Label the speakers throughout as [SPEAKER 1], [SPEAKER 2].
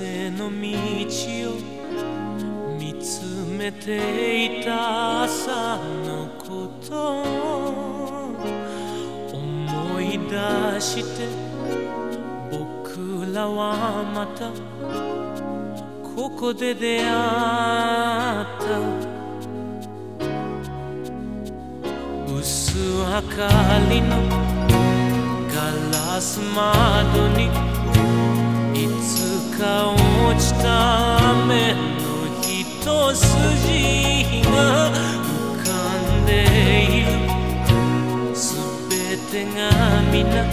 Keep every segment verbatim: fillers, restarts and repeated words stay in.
[SPEAKER 1] せの道を見つめていた朝のことを思い出して僕らはまたここで出会った薄明かりのガラス窓にいつか落ちた雨の一筋が浮かんでいるすべてが皆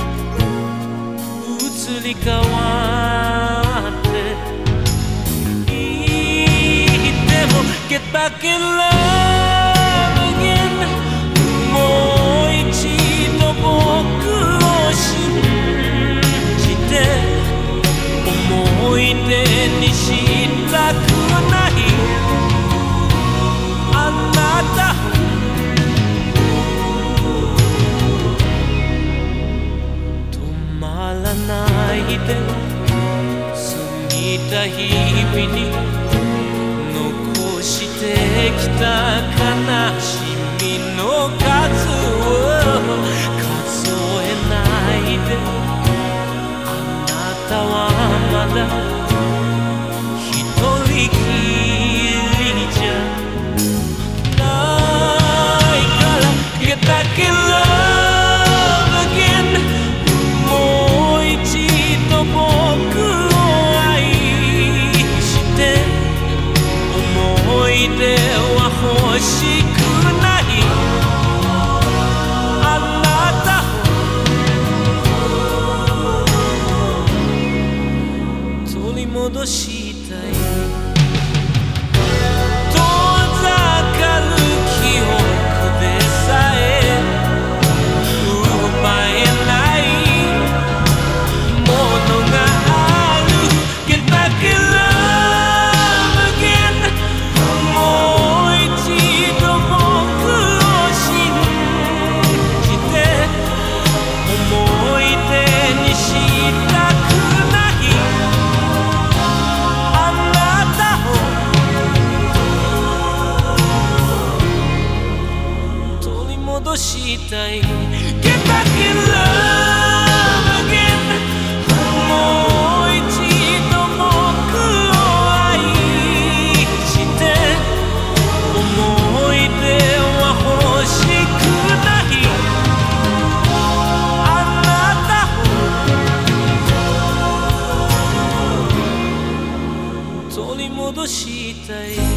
[SPEAKER 1] 移り変わっていても Get back in love again もう一度僕を信じて思い出にしたくないあなた止まらないで過ぎた日々に残してきた悲しみの数を数えないであなたはまだ一人きりじゃないから Get back in love again もう一度僕を愛して思い出は欲しくないあなたを取り戻したい遠ざかる記憶でさえ奪えないものがある Get back in love again もう一度僕を信じて思い出にしたくないあなたを取り戻したい Get back in love again もう一度僕を愛して思い出は欲しくないあなたを取り戻したい